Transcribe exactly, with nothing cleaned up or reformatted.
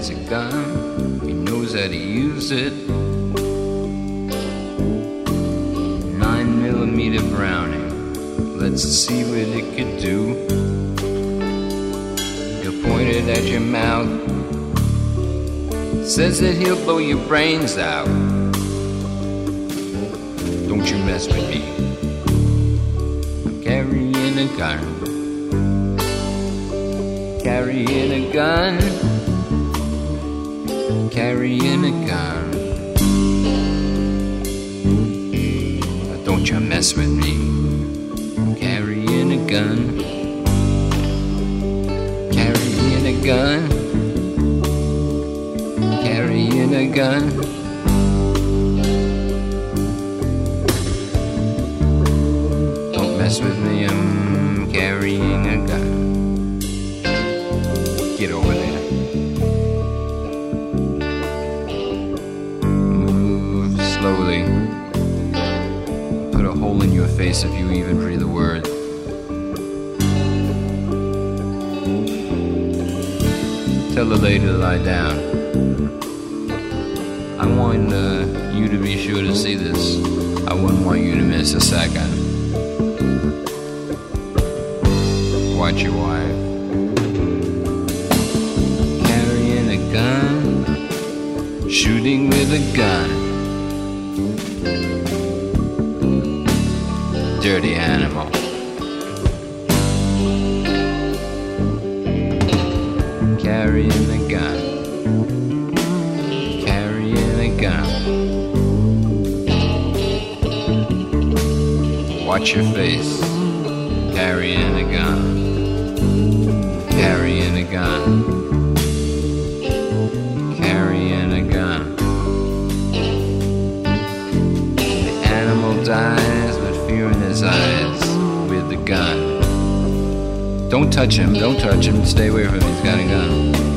has a gun, he knows how to use it. Nine millimeter Browning, let's see what it could do. He'll point it at your mouth, says that he'll blow your brains out. Don't you mess with me, I'm carrying a gun. Carrying a gun, carrying a gun. Don't you mess with me, I'm carrying a gun. Carrying a gun, carrying a gun. Don't mess with me, I'm carrying a gun. Get over there. Move slowly. Put a hole in your face if you even breathe a word. Tell the lady to lie down. I want uh, you to be sure to see this. I wouldn't want you to miss a second. Watch your wife. Gun, shooting with a gun. Dirty animal. Carrying a gun, carrying a gun. Watch your face. Carrying a gun, carrying a gun. Dies with fear in his eyes with the gun. Don't touch him, don't touch him, stay away from him, he's got a gun.